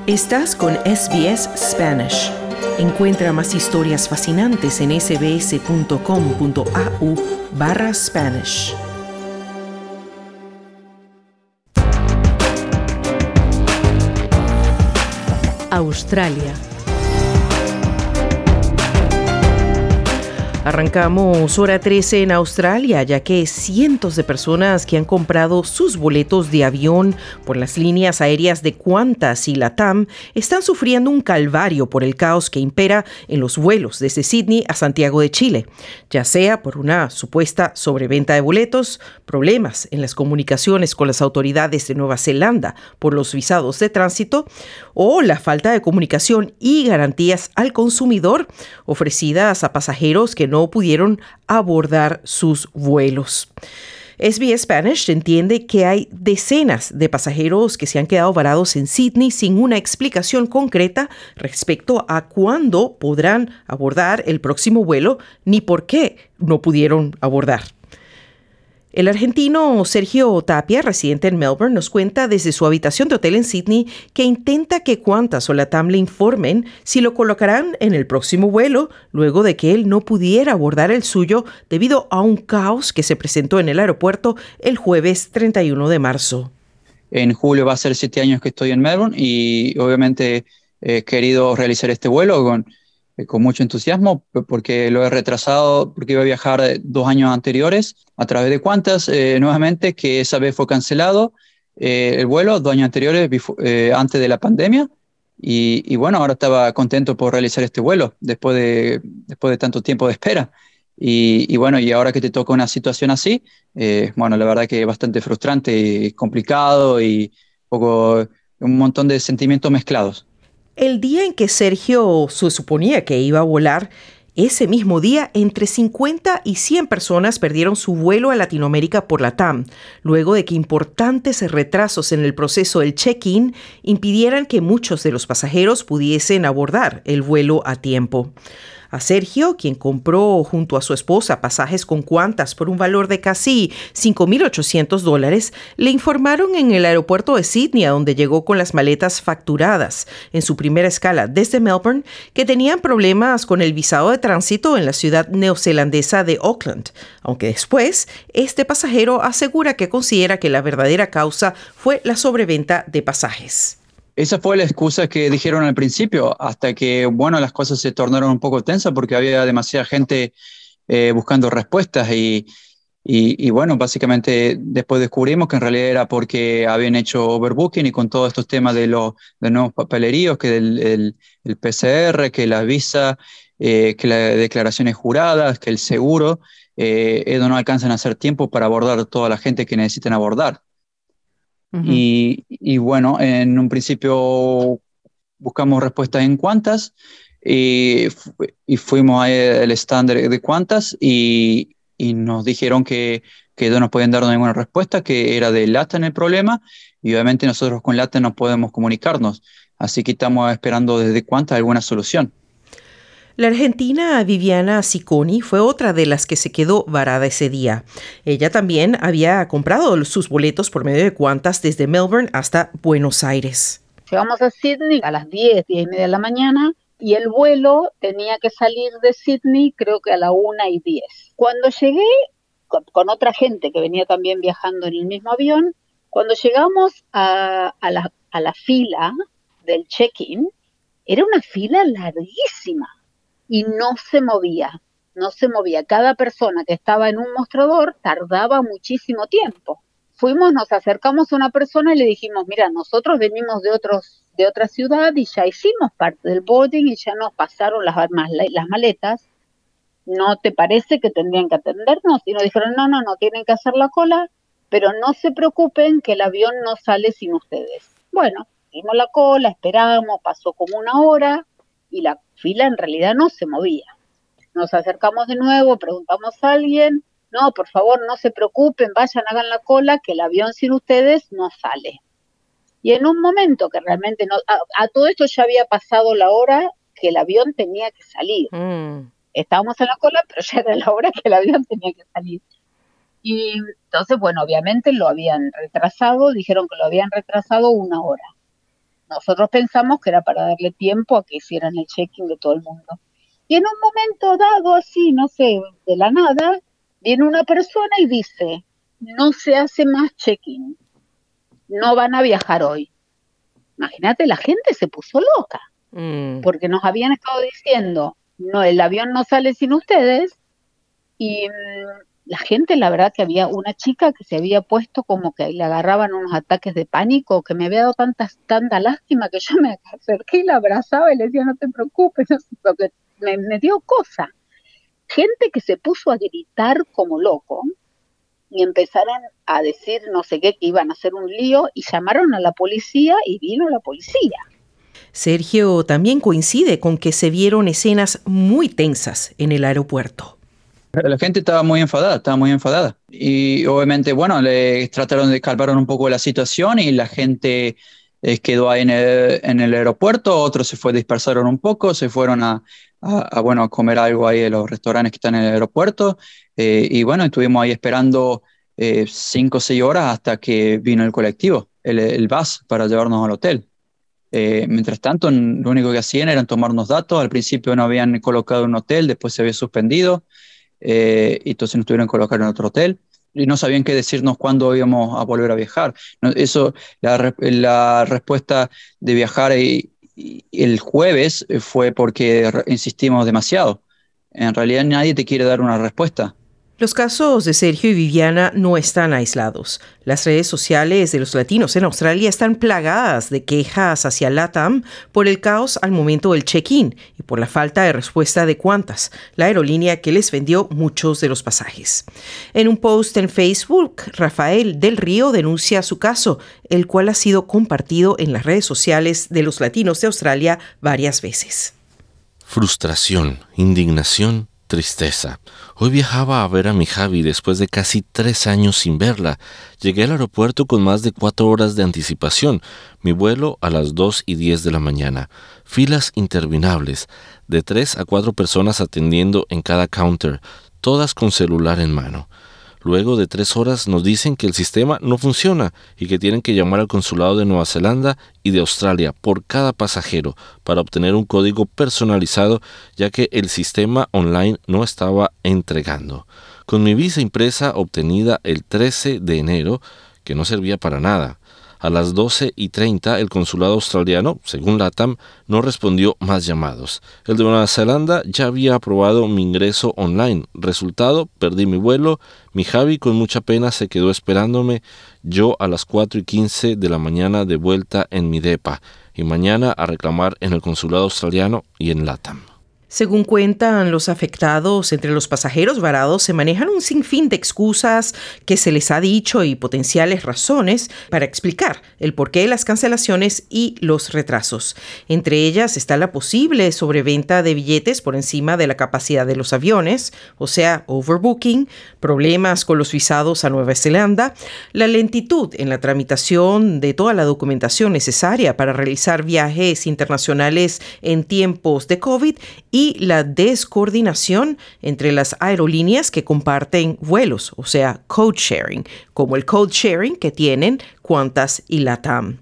Estás con SBS Spanish. Encuentra más historias fascinantes en sbs.com.au/Spanish. Australia. Arrancamos hora 13 en Australia, ya que cientos de personas que han comprado sus boletos de avión por las líneas aéreas de Qantas y LATAM están sufriendo un calvario por el caos que impera en los vuelos desde Sydney a Santiago de Chile, ya sea por una supuesta sobreventa de boletos, problemas en las comunicaciones con las autoridades de Nueva Zelanda por los visados de tránsito o la falta de comunicación y garantías al consumidor ofrecidas a pasajeros que no pudieron abordar sus vuelos. SBS Spanish entiende que hay decenas de pasajeros que se han quedado varados en Sydney sin una explicación concreta respecto a cuándo podrán abordar el próximo vuelo ni por qué no pudieron abordar. El argentino Sergio Tapia, residente en Melbourne, nos cuenta desde su habitación de hotel en Sydney que intenta que Qantas o LATAM le informen si lo colocarán en el próximo vuelo luego de que él no pudiera abordar el suyo debido a un caos que se presentó en el aeropuerto el jueves 31 de marzo. En julio va a ser 7 años que estoy en Melbourne y obviamente he querido realizar este vuelo con mucho entusiasmo porque lo he retrasado, porque iba a viajar 2 años anteriores a través de Qantas nuevamente, que esa vez fue cancelado el vuelo 2 años anteriores antes de la pandemia y bueno, ahora estaba contento por realizar este vuelo después de tanto tiempo de espera y bueno, y ahora que te toca una situación así, bueno, la verdad que es bastante frustrante y complicado y un montón de sentimientos mezclados. El día en que Sergio se suponía que iba a volar, ese mismo día, entre 50 y 100 personas perdieron su vuelo a Latinoamérica por LATAM, luego de que importantes retrasos en el proceso del check-in impidieran que muchos de los pasajeros pudiesen abordar el vuelo a tiempo. A Sergio, quien compró junto a su esposa pasajes con Qantas por un valor de casi $5,800, le informaron en el aeropuerto de Sydney, a donde llegó con las maletas facturadas en su primera escala desde Melbourne, que tenían problemas con el visado de tránsito en la ciudad neozelandesa de Auckland, aunque después este pasajero asegura que considera que la verdadera causa fue la sobreventa de pasajes. Esa fue la excusa que dijeron al principio, hasta que, bueno, las cosas se tornaron un poco tensas porque había demasiada gente buscando respuestas y bueno, básicamente después descubrimos que en realidad era porque habían hecho overbooking y con todos estos temas de nuevos papeleríos, que el PCR, que la visa, que las declaraciones juradas, que el seguro, ellos no alcanzan a hacer tiempo para abordar toda la gente que necesitan abordar. Uh-huh. Y bueno, en un principio buscamos respuestas en Qantas y fuimos al stand de Qantas y nos dijeron que no nos podían dar ninguna respuesta, que era de LATAM el problema y obviamente nosotros con LATAM no podemos comunicarnos, así que estamos esperando desde Qantas alguna solución. La argentina Viviana Cicconi fue otra de las que se quedó varada ese día. Ella también había comprado sus boletos por medio de Qantas desde Melbourne hasta Buenos Aires. Llegamos a Sydney a las 10:30 de la mañana y el vuelo tenía que salir de Sydney creo que a la 1:10. Cuando llegué con otra gente que venía también viajando en el mismo avión, cuando llegamos a la fila del check-in, era una fila larguísima. Y no se movía. Cada persona que estaba en un mostrador tardaba muchísimo tiempo. Nos acercamos a una persona y le dijimos, mira, nosotros venimos de otra ciudad y ya hicimos parte del boarding y ya nos pasaron las maletas. ¿No te parece que tendrían que atendernos? Y nos dijeron, no, tienen que hacer la cola, pero no se preocupen que el avión no sale sin ustedes. Bueno, hicimos la cola, esperamos, pasó como 1 hora y la fila en realidad no se movía. Nos acercamos de nuevo, preguntamos a alguien, no, por favor, no se preocupen, vayan, hagan la cola, que el avión sin ustedes no sale. Y en un momento que realmente a todo esto ya había pasado la hora que el avión tenía que salir. Estábamos en la cola, pero ya era la hora que el avión tenía que salir. Y entonces, bueno, obviamente lo habían retrasado, dijeron que lo habían retrasado 1 hora. nosotros pensamos que era para darle tiempo a que hicieran el check-in de todo el mundo. Y en un momento dado, así, no sé, de la nada, viene una persona y dice, no se hace más check-in, no van a viajar hoy. Imagínate, la gente se puso loca, porque nos habían estado diciendo, no, el avión no sale sin ustedes, y la gente, la verdad que había una chica que se había puesto como que le agarraban unos ataques de pánico, que me había dado tanta lástima que yo me acerqué y la abrazaba y le decía, no te preocupes, no sé, porque me dio cosa. Gente que se puso a gritar como loco y empezaron a decir no sé qué, que iban a hacer un lío y llamaron a la policía y vino la policía. Sergio también coincide con que se vieron escenas muy tensas en el aeropuerto. La gente estaba muy enfadada. Y obviamente, bueno, le trataron de calmar un poco la situación y la gente quedó ahí en el aeropuerto, otros se dispersaron un poco, se fueron a comer algo ahí en los restaurantes que están en el aeropuerto. Y bueno, estuvimos ahí esperando 5 o 6 horas hasta que vino el colectivo, el bus, para llevarnos al hotel. Mientras tanto, lo único que hacían era tomarnos datos. Al principio no habían colocado un hotel, después se había suspendido. Y entonces nos tuvieron que colocar en otro hotel y no sabían qué decirnos cuándo íbamos a volver a viajar. La respuesta de viajar el jueves fue porque insistimos demasiado. En realidad nadie te quiere dar una respuesta. Los casos de Sergio y Viviana no están aislados. Las redes sociales de los latinos en Australia están plagadas de quejas hacia LATAM por el caos al momento del check-in y por la falta de respuesta de Qantas, la aerolínea que les vendió muchos de los pasajes. En un post en Facebook, Rafael del Río denuncia su caso, el cual ha sido compartido en las redes sociales de los latinos de Australia varias veces. Frustración, indignación, tristeza. Hoy viajaba a ver a mi Javi después de casi 3 años sin verla. Llegué al aeropuerto con más de 4 horas de anticipación. Mi vuelo a las 2:10 de la mañana. Filas interminables, de 3 a 4 personas atendiendo en cada counter, todas con celular en mano. Luego de 3 horas nos dicen que el sistema no funciona y que tienen que llamar al consulado de Nueva Zelanda y de Australia por cada pasajero para obtener un código personalizado, ya que el sistema online no estaba entregando. Con mi visa impresa obtenida el 13 de enero, que no servía para nada. A las 12:30 el consulado australiano, según LATAM, no respondió más llamados. El de Nueva Zelanda ya había aprobado mi ingreso online. Resultado, perdí mi vuelo. Mi Javi con mucha pena se quedó esperándome. Yo a las 4:15 de la mañana de vuelta en mi depa. Y mañana a reclamar en el consulado australiano y en LATAM. Según cuentan los afectados, entre los pasajeros varados se manejan un sinfín de excusas que se les ha dicho y potenciales razones para explicar el porqué de las cancelaciones y los retrasos. Entre ellas está la posible sobreventa de billetes por encima de la capacidad de los aviones, o sea, overbooking, problemas con los visados a Nueva Zelanda, la lentitud en la tramitación de toda la documentación necesaria para realizar viajes internacionales en tiempos de COVID y la descoordinación entre las aerolíneas que comparten vuelos, o sea, code sharing, como el code sharing que tienen Qantas y LATAM.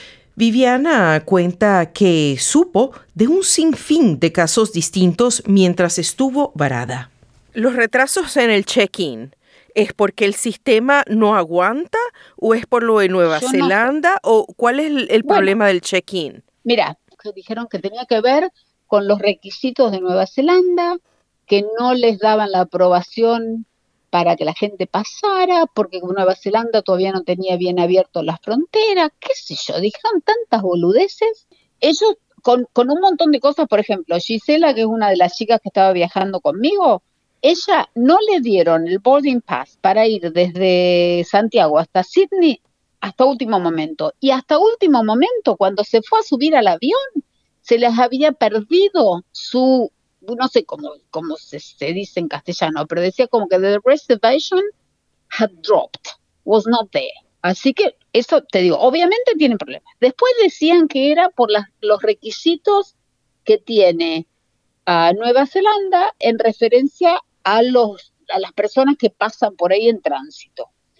Viviana cuenta que supo de un sinfín de casos distintos mientras estuvo varada. Los retrasos en el check-in, ¿es porque el sistema no aguanta o es por lo de Nueva Zelanda o cuál es el problema del check-in? Mira, dijeron que tenía que ver con los requisitos de Nueva Zelanda, que no les daban la aprobación para que la gente pasara, porque Nueva Zelanda todavía no tenía bien abierto las fronteras, qué sé yo, dijeron tantas boludeces. Ellos, con un montón de cosas, por ejemplo, Gisela, que es una de las chicas que estaba viajando conmigo, ella no le dieron el boarding pass para ir desde Santiago hasta Sydney hasta último momento. Y hasta último momento, cuando se fue a subir al avión, se les había perdido su, no sé cómo se dice en castellano, pero decía como que the reservation had dropped, was not there. Así que eso, te digo, obviamente tienen problemas. Después decían que era por los requisitos que tiene Nueva Zelanda en referencia a las personas que pasan por ahí en tránsito.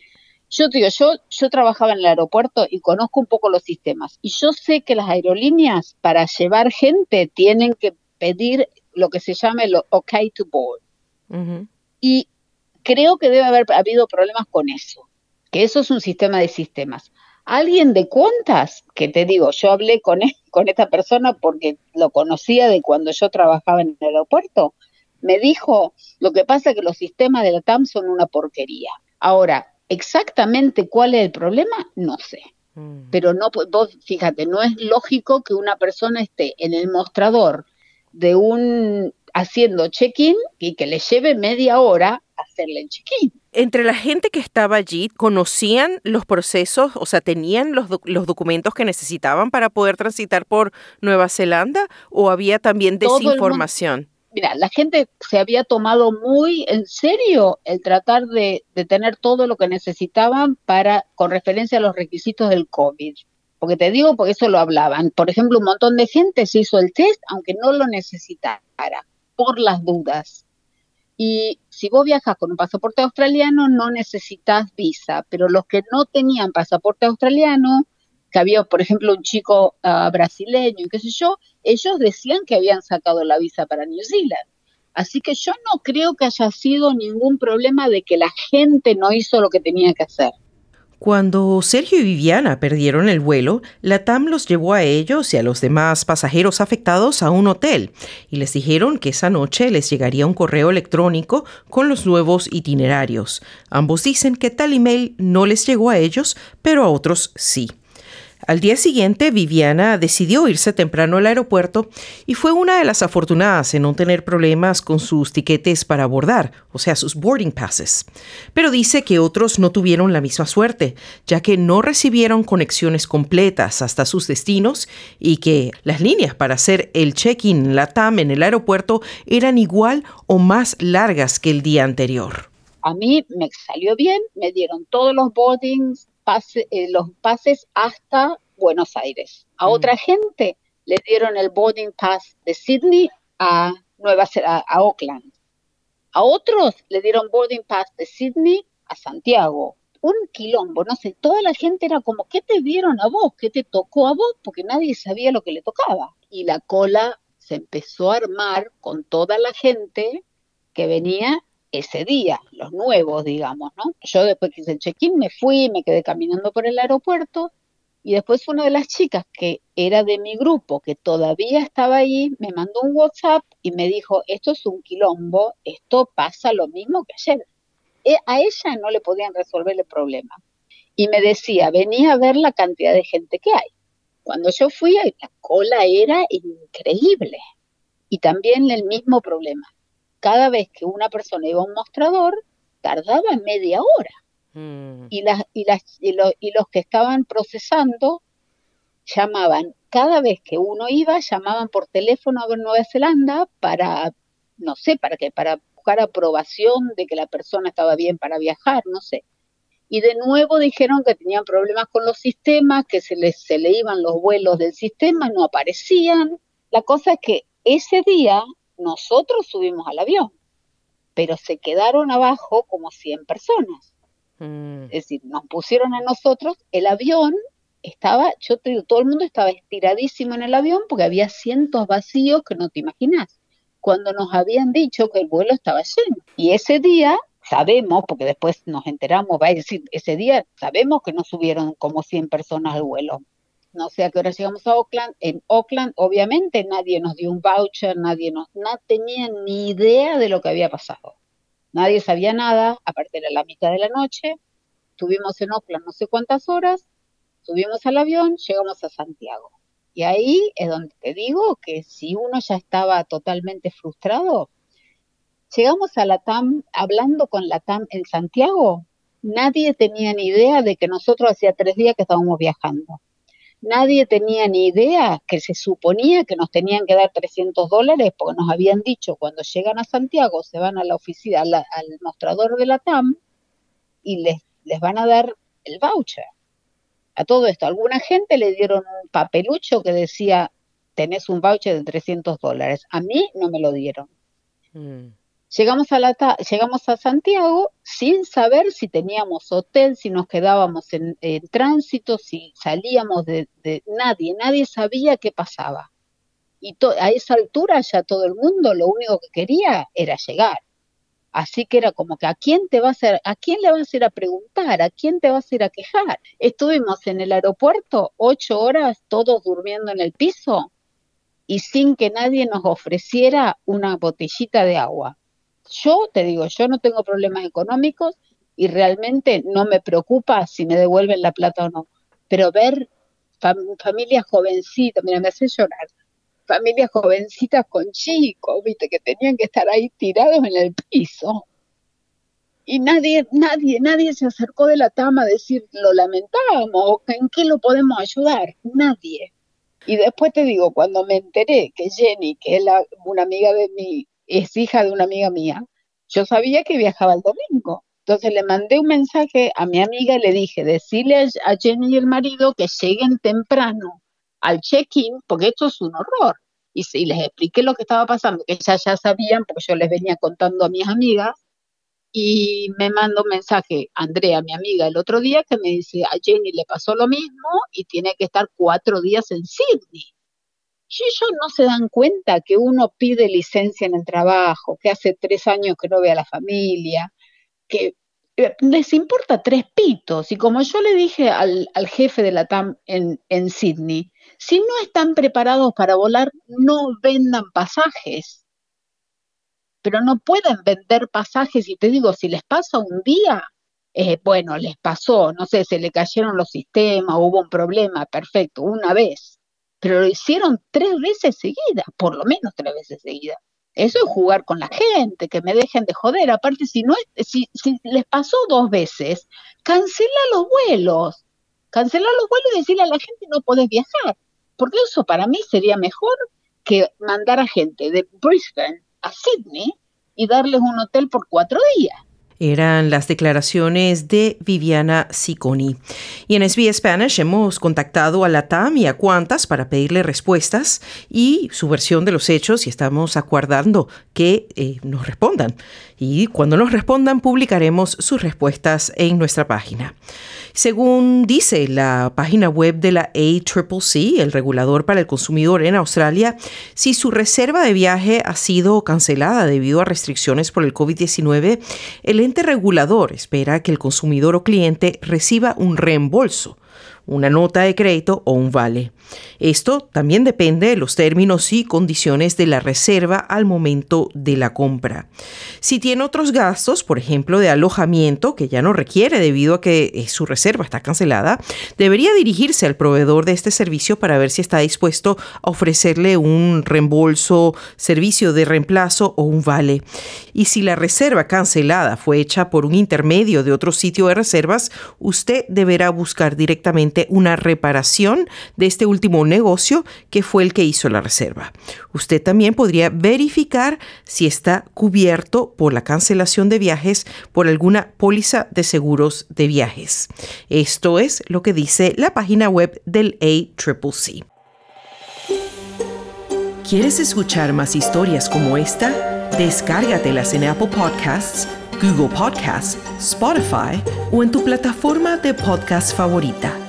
Yo te digo, yo trabajaba en el aeropuerto y conozco un poco los sistemas. Y yo sé que las aerolíneas, para llevar gente, tienen que pedir lo que se llama el OK to board. Ujú. Y creo que debe haber habido problemas con eso, que eso es un sistema de sistemas. Alguien de cuentas, que te digo, yo hablé con esta persona porque lo conocía de cuando yo trabajaba en el aeropuerto, me dijo, lo que pasa es que los sistemas de la TAM son una porquería. Ahora, exactamente cuál es el problema, no sé. Pero no, vos fíjate, no es lógico que una persona esté en el mostrador de haciendo check-in y que le lleve media hora hacerle el check-in. Entre la gente que estaba allí, ¿conocían los procesos, o sea, tenían los documentos que necesitaban para poder transitar por Nueva Zelanda o había también Todo el mundo, desinformación? mira, la gente se había tomado muy en serio el tratar de tener todo lo que necesitaban con referencia a los requisitos del COVID. Porque te digo, porque eso lo hablaban. Por ejemplo, un montón de gente se hizo el test aunque no lo necesitara, por las dudas. Y si vos viajas con un pasaporte australiano, no necesitas visa, pero los que no tenían pasaporte australiano, que había, por ejemplo, un chico brasileño y qué sé yo, ellos decían que habían sacado la visa para New Zealand. Así que yo no creo que haya sido ningún problema de que la gente no hizo lo que tenía que hacer. Cuando Sergio y Viviana perdieron el vuelo, la TAM los llevó a ellos y a los demás pasajeros afectados a un hotel y les dijeron que esa noche les llegaría un correo electrónico con los nuevos itinerarios. Ambos dicen que tal email no les llegó a ellos, pero a otros sí. Al día siguiente, Viviana decidió irse temprano al aeropuerto y fue una de las afortunadas en no tener problemas con sus tiquetes para abordar, o sea, sus boarding passes. Pero dice que otros no tuvieron la misma suerte, ya que no recibieron conexiones completas hasta sus destinos y que las líneas para hacer el check-in LATAM en el aeropuerto eran igual o más largas que el día anterior. A mí me salió bien, me dieron todos los boardings, los pases hasta Buenos Aires. A otra gente le dieron el boarding pass de Sydney a a Auckland. A otros le dieron boarding pass de Sydney a Santiago. Un quilombo, no sé, toda la gente era como, ¿qué te dieron a vos? ¿Qué te tocó a vos? Porque nadie sabía lo que le tocaba. Y la cola se empezó a armar con toda la gente que venía ese día, los nuevos, digamos, ¿no? Yo después que hice el check-in me fui, me quedé caminando por el aeropuerto y después una de las chicas que era de mi grupo, que todavía estaba ahí, me mandó un WhatsApp y me dijo, esto es un quilombo, esto pasa lo mismo que ayer. A ella no le podían resolver el problema. Y me decía, venía a ver la cantidad de gente que hay. Cuando yo fui, la cola era increíble. Y también el mismo problema. Cada vez que una persona iba a un mostrador, tardaba media hora. Y los que estaban procesando llamaban, cada vez que uno iba, llamaban por teléfono a Nueva Zelanda para, no sé, para buscar aprobación de que la persona estaba bien para viajar, no sé. Y de nuevo dijeron que tenían problemas con los sistemas, que se le iban los vuelos del sistema, no aparecían. La cosa es que ese día nosotros subimos al avión, pero se quedaron abajo como 100 personas. Es decir, nos pusieron a nosotros, el avión estaba, yo te digo, todo el mundo estaba estiradísimo en el avión porque había asientos vacíos que no te imaginas, cuando nos habían dicho que el vuelo estaba lleno. Y ese día sabemos, porque después nos enteramos, va a decir, ese día sabemos que no subieron como 100 personas al vuelo. No sé a qué hora llegamos a Auckland. En Auckland, obviamente, nadie nos dio un voucher, no tenía ni idea de lo que había pasado. Nadie sabía nada, aparte era la mitad de la noche. Estuvimos en Auckland no sé cuántas horas, subimos al avión, llegamos a Santiago. Y ahí es donde te digo que si uno ya estaba totalmente frustrado, llegamos a la TAM, hablando con la TAM en Santiago, nadie tenía ni idea de que nosotros hacía 3 días que estábamos viajando. Nadie tenía ni idea que se suponía que nos tenían que dar $300 porque nos habían dicho cuando llegan a Santiago se van a la oficina, al mostrador de la TAM y les van a dar el voucher. A todo esto, a alguna gente le dieron un papelucho que decía tenés un voucher de $300. A mí no me lo dieron. Llegamos a Santiago sin saber si teníamos hotel, si nos quedábamos en tránsito, si salíamos de nadie sabía qué pasaba. Y a esa altura ya todo el mundo lo único que quería era llegar. Así que era como que ¿a quién le vas a ir a preguntar? ¿A quién te vas a ir a quejar? Estuvimos en el aeropuerto 8 horas, todos durmiendo en el piso, y sin que nadie nos ofreciera una botellita de agua. Yo te digo, yo no tengo problemas económicos y realmente no me preocupa si me devuelven la plata o no. Pero ver familias jovencitas, mira, me hace llorar, familias jovencitas con chicos, viste, que tenían que estar ahí tirados en el piso. Y nadie se acercó de la TAM a decir, lo lamentamos, o en qué lo podemos ayudar. Nadie. Y después te digo, cuando me enteré que Jenny, que es una amiga de mí, es hija de una amiga mía, yo sabía que viajaba el domingo. Entonces le mandé un mensaje a mi amiga y le dije, decirle a Jenny y el marido que lleguen temprano al check-in, porque esto es un horror. Y les expliqué lo que estaba pasando, que ellas ya sabían, porque yo les venía contando a mis amigas. Y me mandó un mensaje Andrea, mi amiga, el otro día, que me dice, a Jenny le pasó lo mismo y tiene que estar 4 días en Sydney. Y ellos no se dan cuenta que uno pide licencia en el trabajo, que hace 3 años que no ve a la familia, que les importa 3 pitos. Y como yo le dije al jefe de la TAM en Sydney, si no están preparados para volar, no vendan pasajes. Pero no pueden vender pasajes, y te digo, si les pasa un día, bueno, les pasó, no sé, se le cayeron los sistemas, hubo un problema, perfecto, una vez, pero lo hicieron 3 veces seguidas, por lo menos 3 veces seguidas. Eso es jugar con la gente, que me dejen de joder. Aparte, si les pasó 2 veces, cancela los vuelos y decirle a la gente no podés viajar, porque eso para mí sería mejor que mandar a gente de Brisbane a Sydney y darles un hotel por 4 días. Eran las declaraciones de Viviana Cicconi. Y en SBS Spanish hemos contactado a la TAM y a Qantas para pedirle respuestas y su versión de los hechos, y estamos aguardando que nos respondan. Y cuando nos respondan, publicaremos sus respuestas en nuestra página. Según dice la página web de la ACCC, el regulador para el consumidor en Australia, si su reserva de viaje ha sido cancelada debido a restricciones por el COVID-19, el ente regulador espera que el consumidor o cliente reciba un reembolso, una nota de crédito o un vale. Esto también depende de los términos y condiciones de la reserva al momento de la compra. Si tiene otros gastos, por ejemplo, de alojamiento, que ya no requiere debido a que su reserva está cancelada, debería dirigirse al proveedor de este servicio para ver si está dispuesto a ofrecerle un reembolso, servicio de reemplazo o un vale. Y si la reserva cancelada fue hecha por un intermedio de otro sitio de reservas, usted deberá buscar directamente una reparación de este último negocio que fue el que hizo la reserva. Usted también podría verificar si está cubierto por la cancelación de viajes por alguna póliza de seguros de viajes. Esto es lo que dice la página web del ACCC. ¿Quieres escuchar más historias como esta? Descárgatelas en Apple Podcasts, Google Podcasts, Spotify o en tu plataforma de podcast favorita.